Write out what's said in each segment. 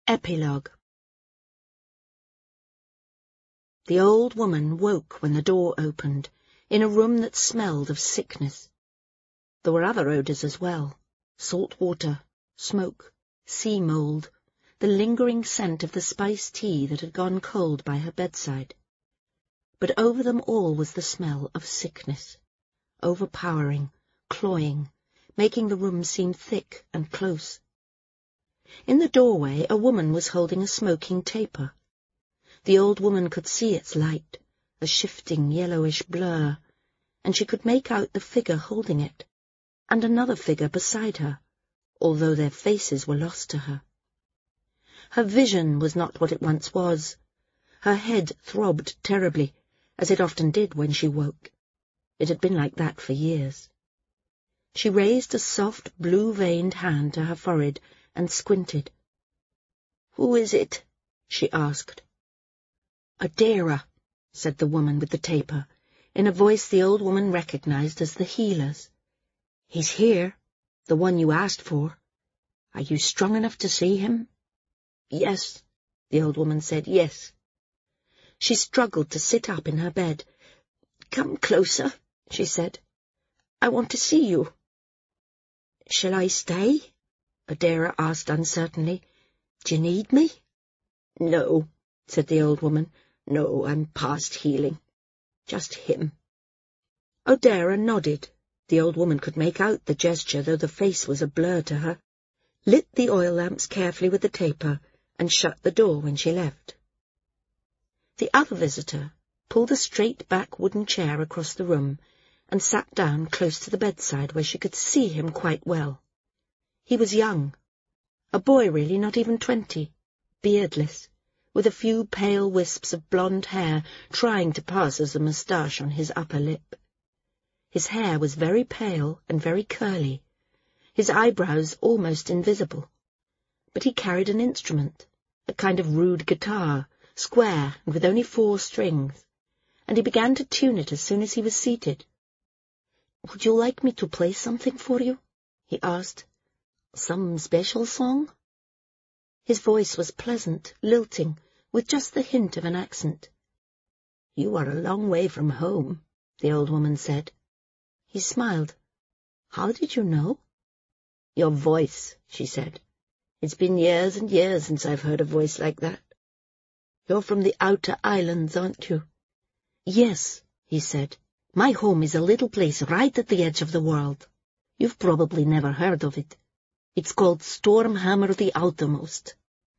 Epilogue. The old woman woke when the door opened, in a room that smelled of sickness. There were other odours as well: salt water, smoke, sea mould, the lingering scent of the spiced tea that had gone cold by her bedside. But over them all was the smell of sickness, overpowering, cloying, making the room seem thick and close. In the doorway a woman was holding a smoking taper. The old woman could see its light, a shifting yellowish blur, and she could make out the figure holding it, and another figure beside her, although their faces were lost to her. Her vision was not what it once was. Her head throbbed terribly, as it often did when she woke. It had been like that for years. She raised a soft, blue-veined hand to her forehead and squinted. "Who is it?" she asked. "Adara," said the woman with the taper, in a voice the old woman recognized as the healer's. "He's here, the one you asked for. Are you strong enough to see him?" "Yes," the old woman said, "yes." She struggled to sit up in her bed. "Come closer," she said. "I want to see you." "Shall I stay?" Adara asked uncertainly. "Do you need me?" "No," said the old woman. "No, I'm past healing. Just him." Adara nodded. The old woman could make out the gesture, though the face was a blur to her, lit the oil lamps carefully with the taper, and shut the door when she left. The other visitor pulled a straight-back wooden chair across the room and sat down close to the bedside where she could see him quite well. He was young, a boy really, not even 20, beardless, with a few pale wisps of blonde hair trying to pass as a moustache on his upper lip. His hair was very pale and very curly, his eyebrows almost invisible. But he carried an instrument, a kind of rude guitar, square and with only 4 strings, and he began to tune it as soon as he was seated. "Would you like me to play something for you?" he asked. "Some special song?" His voice was pleasant, lilting, with just the hint of an accent. "You are a long way from home," the old woman said. He smiled. "How did you know?" "Your voice," she said. "It's been years and years since I've heard a voice like that. You're from the outer islands, aren't you?" "Yes," he said. "My home is a little place right at the edge of the world. You've probably never heard of it. It's called Stormhammer the Outermost."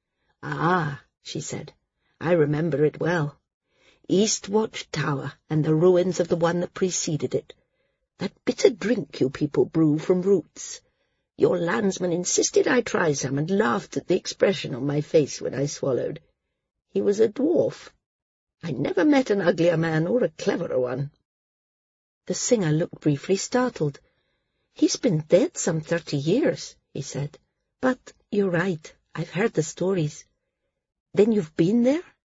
"Ah," she said, "I remember it well. Eastwatch Tower and the ruins of the one that preceded it. That bitter drink you people brew from roots. Your landsman insisted I try some and laughed at the expression on my face when I swallowed. He was a dwarf. I never met an uglier man or a cleverer one." The singer looked briefly startled. "He's been dead some 30 years, he said. "But you're right, I've heard the stories. Then you've been there?"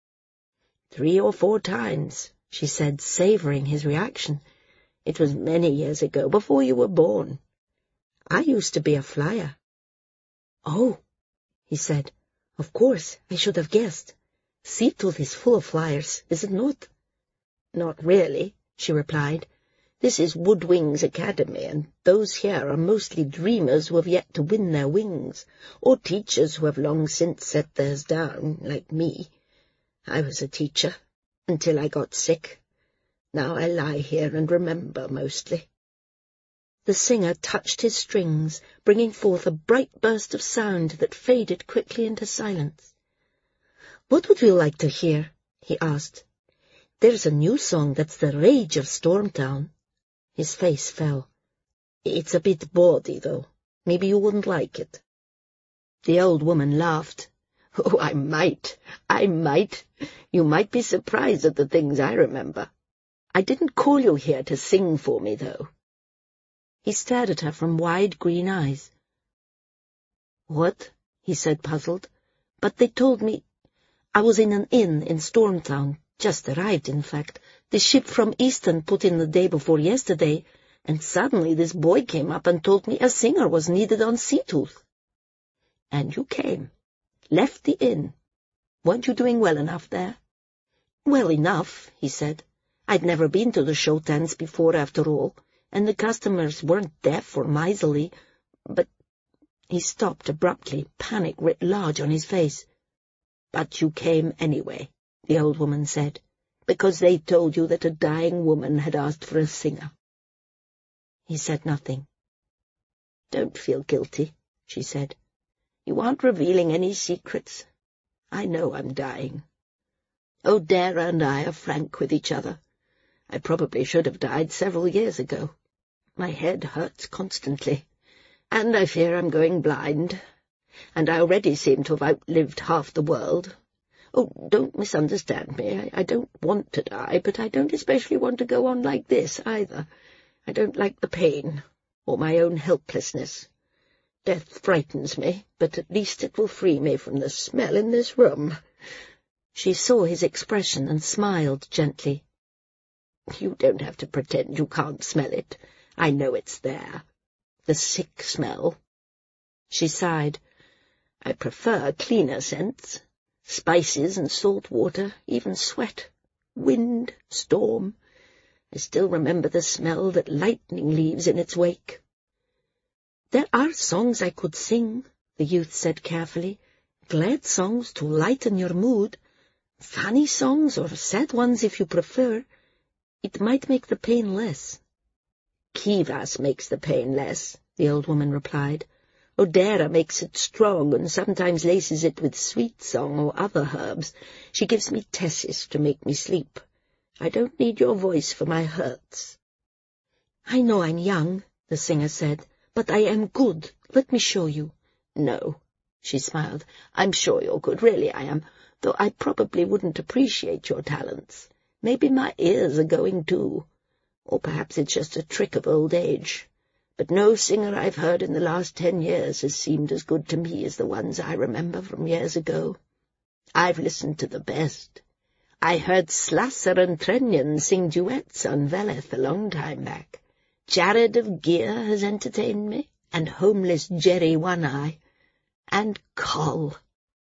3 or 4 times, she said, savouring his reaction. "It was many years ago, before you were born. I used to be a flyer." "Oh," he said. "Of course, I should have guessed. Seatooth is full of flyers, is it not?" "Not really," she replied. "This is Woodwing's Academy, and those here are mostly dreamers who have yet to win their wings, or teachers who have long since set theirs down, like me. I was a teacher, until I got sick. Now I lie here and remember mostly." The singer touched his strings, bringing forth a bright burst of sound that faded quickly into silence. "What would you like to hear?" he asked. "There's a new song that's the rage of Stormtown." His face fell. "It's a bit bawdy, though. Maybe you wouldn't like it." The old woman laughed. "Oh, I might. You might be surprised at the things I remember. I didn't call you here to sing for me, though." He stared at her from wide green eyes. "What?" he said, puzzled. "But they told me— I was in an inn in Stormtown, just arrived, in fact. The ship from Easton put in the day before yesterday, and suddenly this boy came up and told me a singer was needed on Seatooth." "And you came?" Left the inn. Weren't you doing well enough there? Well enough, he said. I'd never been to the show tents before, after all, and the customers weren't deaf or miserly, but— He stopped abruptly, panic writ large on his face. But you came anyway, the old woman said, because they told you that a dying woman had asked for a singer. He said nothing. Don't feel guilty, she said. You aren't revealing any secrets. I know I'm dying. O'Dara and I are frank with each other. I probably should have died several years ago. My head hurts constantly, and I fear I'm going blind, and I already seem to have outlived half the world. Oh, don't misunderstand me. I don't want to die, but I don't especially want to go on like this, either. I don't like the pain, or my own helplessness. Death frightens me, but at least it will free me from the smell in this room. She saw his expression and smiled gently. You don't have to pretend you can't smell it. I know it's there. The sick smell. She sighed. I prefer cleaner scents. Spices and salt water, even sweat. Wind, storm. I still remember the smell that lightning leaves in its wake. There are songs I could sing, the youth said carefully. Glad songs to lighten your mood. Funny songs or sad ones if you prefer. It might make the pain less. Kivas makes the pain less, the old woman replied. O'Dara makes it strong and sometimes laces it with sweet song or other herbs. She gives me tessis to make me sleep. I don't need your voice for my hurts. I know I'm young, the singer said, but I am good. Let me show you. No, she smiled. I'm sure you're good, really I am, though I probably wouldn't appreciate your talents. Maybe my ears are going too. Or perhaps it's just a trick of old age. But no singer I've heard in the last 10 years has seemed as good to me as the ones I remember from years ago. I've listened to the best. I heard Slasser and Trennion sing duets on Veleth a long time back. Jared of Gear has entertained me, and homeless Jerry One-Eye, and Coll.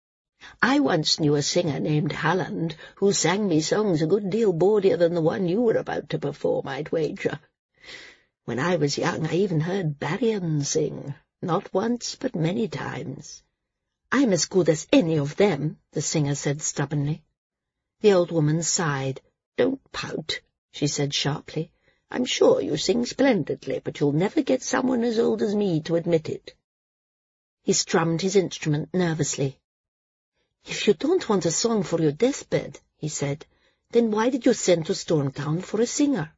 I once knew a singer named Halland who sang me songs a good deal bawdier than the one you were about to perform, I'd wager. When I was young, I even heard Baryon sing, not once but many times. I'm as good as any of them, the singer said stubbornly. The old woman sighed. Don't pout, she said sharply. I'm sure you sing splendidly, but you'll never get someone as old as me to admit it. He strummed his instrument nervously. If you don't want a song for your deathbed, he said, then why did you send to Stormtown for a singer?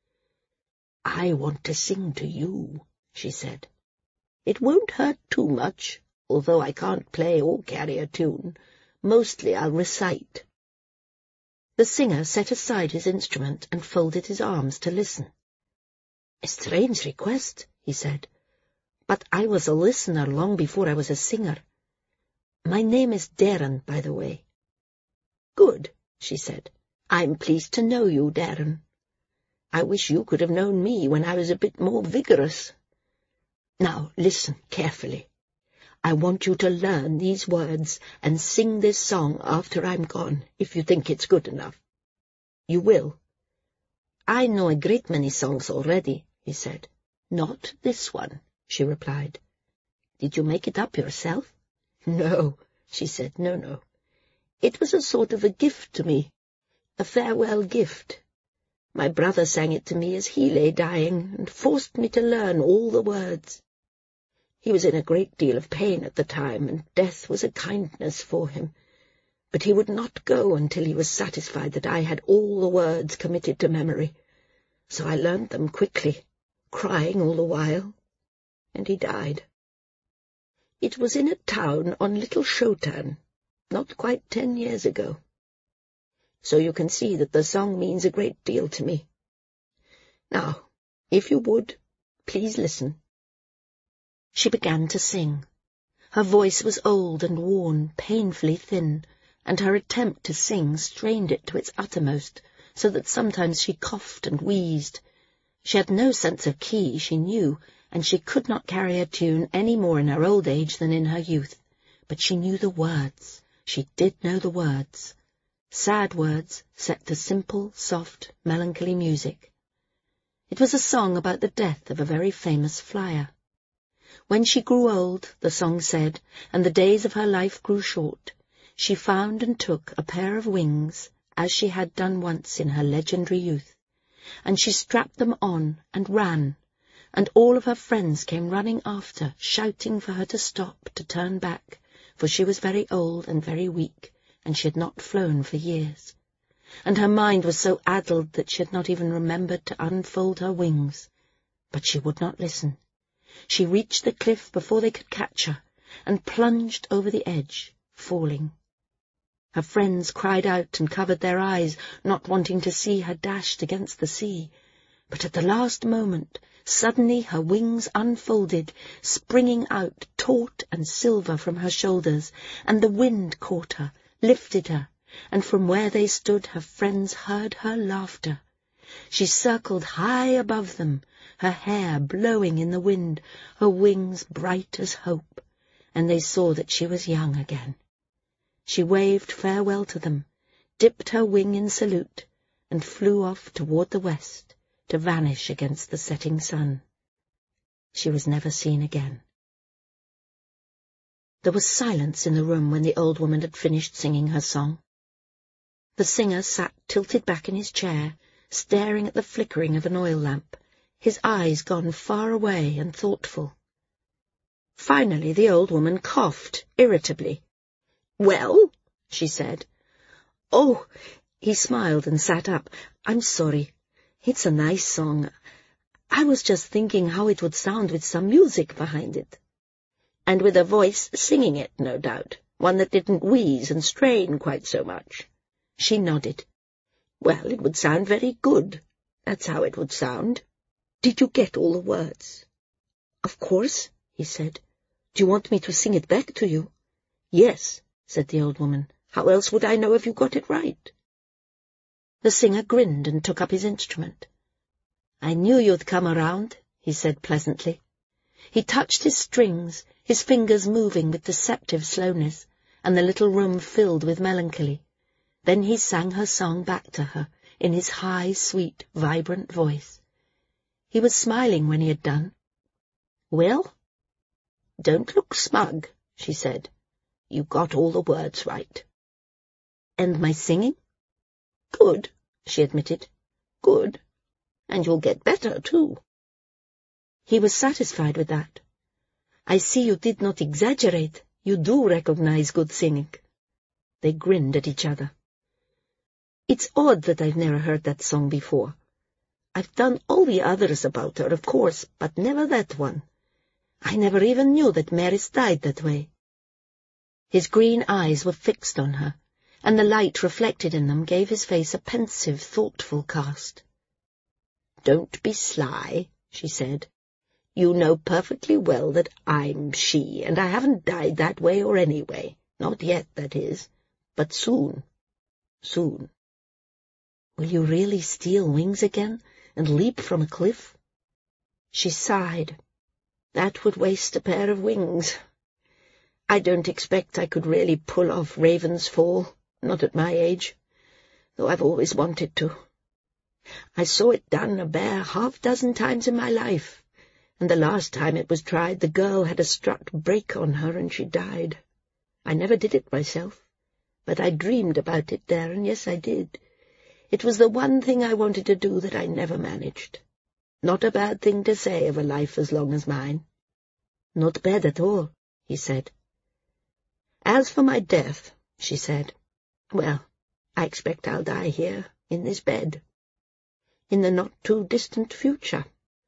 I want to sing to you, she said. It won't hurt too much, although I can't play or carry a tune. Mostly I'll recite. The singer set aside his instrument and folded his arms to listen. A strange request, he said, but I was a listener long before I was a singer. My name is Darren, by the way. Good, she said. I'm pleased to know you, Darren. I wish you could have known me when I was a bit more vigorous. Now, listen carefully. I want you to learn these words and sing this song after I'm gone, if you think it's good enough. You will. I know a great many songs already, he said. Not this one, she replied. Did you make it up yourself? No, she said, no. It was a sort of a gift to me, a farewell gift. My brother sang it to me as he lay dying, and forced me to learn all the words. He was in a great deal of pain at the time, and death was a kindness for him. But he would not go until he was satisfied that I had all the words committed to memory. So I learned them quickly, crying all the while, and he died. It was in a town on Little Shotan, not quite 10 years ago. So you can see that the song means a great deal to me. Now, if you would, please listen. She began to sing. Her voice was old and worn, painfully thin, and her attempt to sing strained it to its uttermost, so that sometimes she coughed and wheezed. She had no sense of key, she knew, and she could not carry a tune any more in her old age than in her youth. but she knew the words. She did know the words. Sad words set to simple, soft, melancholy music. It was a song about the death of a very famous flyer. When she grew old, the song said, and the days of her life grew short, she found and took a pair of wings, as she had done once in her legendary youth, and she strapped them on and ran, and all of her friends came running after, shouting for her to stop, to turn back, for she was very old and very weak, and she had not flown for years, and her mind was so addled that she had not even remembered to unfold her wings. But she would not listen. She reached the cliff before they could catch her, and plunged over the edge, falling. Her friends cried out and covered their eyes, not wanting to see her dashed against the sea. But at the last moment, suddenly her wings unfolded, springing out taut and silver from her shoulders, and the wind caught her, lifted her, and from where they stood her friends heard her laughter. She circled high above them, her hair blowing in the wind, her wings bright as hope, and they saw that she was young again. She waved farewell to them, dipped her wing in salute, and flew off toward the west, to vanish against the setting sun. She was never seen again. There was silence in the room when the old woman had finished singing her song. The singer sat tilted back in his chair, staring at the flickering of an oil lamp, his eyes gone far away and thoughtful. Finally the old woman coughed irritably. "Well?" she said. "Oh," he smiled and sat up. "I'm sorry. It's a nice song. I was just thinking how it would sound with some music behind it." "And with a voice singing it, no doubt, one that didn't wheeze and strain quite so much." She nodded. "Well, it would sound very good. That's how it would sound. Did you get all the words?" "Of course," he said. "Do you want me to sing it back to you?" "Yes," said the old woman. "How else would I know if you got it right?" The singer grinned and took up his instrument. "I knew you'd come around," he said pleasantly. He touched his strings, his fingers moving with deceptive slowness, and the little room filled with melancholy. Then he sang her song back to her, in his high, sweet, vibrant voice. He was smiling when he had done. "Well?" "Don't look smug," she said. "You got all the words right." "And my singing?" "Good," she admitted. "Good. And you'll get better, too." He was satisfied with that. "I see you did not exaggerate. You do recognize good singing." They grinned at each other. "It's odd that I've never heard that song before. I've done all the others about her, of course, but never that one. I never even knew that Maris died that way." His green eyes were fixed on her, and the light reflected in them gave his face a pensive, thoughtful cast. "Don't be sly," she said. "You know perfectly well that I'm she, and I haven't died that way or any way. Not yet, that is. But soon. Soon." "Will you really steal wings again and leap from a cliff?" She sighed. "That would waste a pair of wings. I don't expect I could really pull off Raven's Fall, not at my age, though I've always wanted to. I saw it done a bare half-dozen times in my life, and the last time it was tried the girl had a strut break on her and she died. I never did it myself, but I dreamed about it there, and yes, I did. It was the one thing I wanted to do that I never managed. Not a bad thing to say of a life as long as mine." "Not bad at all," he said. "As for my death," she said, "well, I expect I'll die here, in this bed, in the not-too-distant future.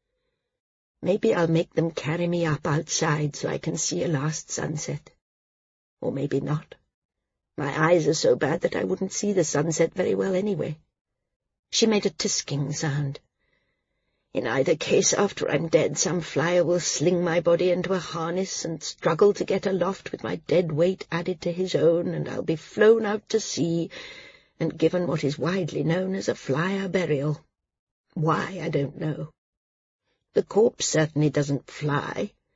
Maybe I'll make them carry me up outside so I can see a last sunset. Or maybe not. My eyes are so bad that I wouldn't see the sunset very well anyway." She made a tisking sound. "In either case, after I'm dead, some flyer will sling my body into a harness and struggle to get aloft with my dead weight added to his own, and I'll be flown out to sea and given what is widely known as a flyer burial. Why, I don't know. The corpse certainly doesn't fly.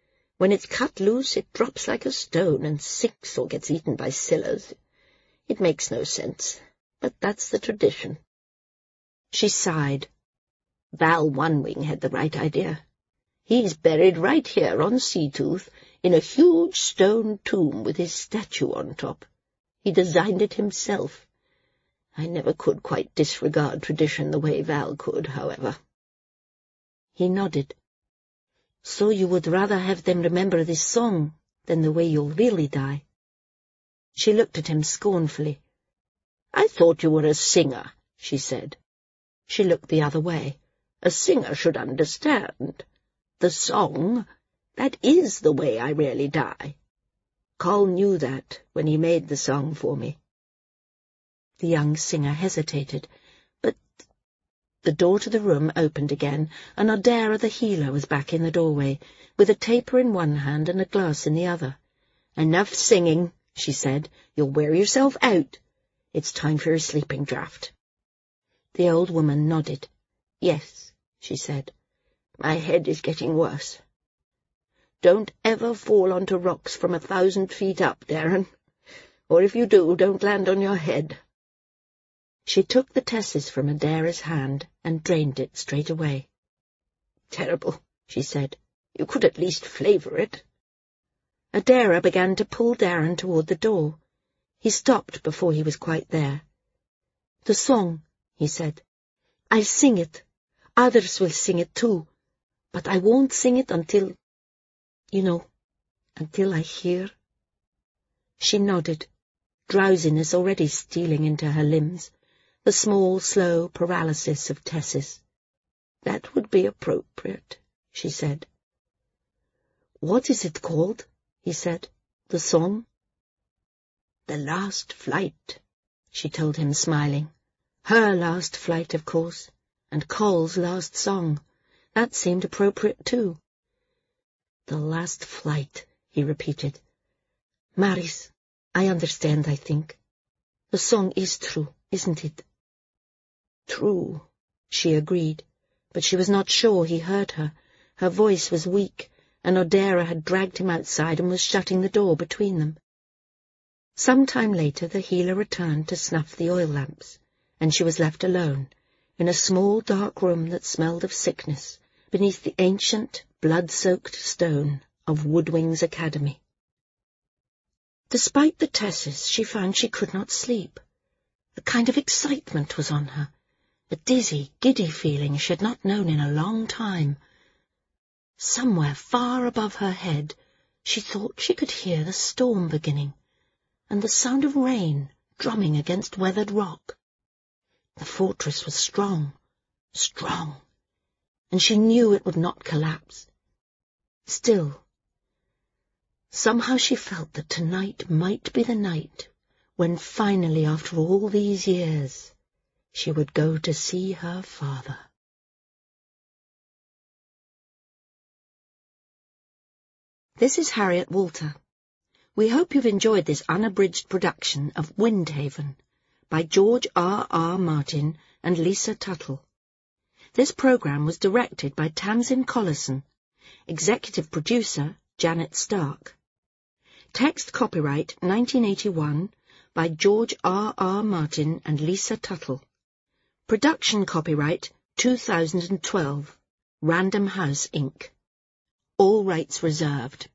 When it's cut loose, it drops like a stone and sinks or gets eaten by Scyllas. It makes no sense, but that's the tradition." She sighed. "Val Onewing had the right idea. He's buried right here on Seatooth, in a huge stone tomb with his statue on top. He designed it himself. I never could quite disregard tradition the way Val could, however." He nodded. "So you would rather have them remember this song than the way you'll really die?" She looked at him scornfully. "I thought you were a singer," she said. She looked the other way. "A singer should understand. The song, that is the way I really die. Coll knew that when he made the song for me." The young singer hesitated, but the door to the room opened again, and Odera the healer was back in the doorway, with a taper in one hand and a glass in the other. "Enough singing," she said. "You'll wear yourself out. It's time for your sleeping draught." The old woman nodded. "Yes," she said. "My head is getting worse. Don't ever fall onto rocks from 1,000 feet up, Darren. Or if you do, don't land on your head." She took the tessis from Odera's hand and drained it straight away. "Terrible," she said. "You could at least flavour it." Odera began to pull Darren toward the door. He stopped before he was quite there. "The song," he said. "I'll sing it. Others will sing it too. But I won't sing it until, until I hear." She nodded, drowsiness already stealing into her limbs, the small, slow paralysis of Tessis. "That would be appropriate," she said. "What is it called?" he said. "The song?" "The Last Flight," she told him, smiling. Her last flight, of course, and Coll's last song. That seemed appropriate, too. "The Last Flight," he repeated. "Maris, I understand, I think. The song is true, isn't it?" "True," she agreed, but she was not sure he heard her. Her voice was weak, and Odera had dragged him outside and was shutting the door between them. Some time later the healer returned to snuff the oil lamps, and she was left alone, in a small dark room that smelled of sickness, beneath the ancient, blood-soaked stone of Woodwing's Academy. Despite the tessis, she found she could not sleep. A kind of excitement was on her, a dizzy, giddy feeling she had not known in a long time. Somewhere far above her head, she thought she could hear the storm beginning, and the sound of rain drumming against weathered rock. The fortress was strong, and she knew it would not collapse. Still, somehow she felt that tonight might be the night when finally, after all these years, she would go to see her father. This is Harriet Walter. We hope you've enjoyed this unabridged production of Windhaven by George R.R. Martin and Lisa Tuttle. This programme was directed by Tamsin Collison, executive producer Janet Stark. Text copyright 1981 by George R.R. Martin and Lisa Tuttle. Production copyright 2012, Random House, Inc. All rights reserved.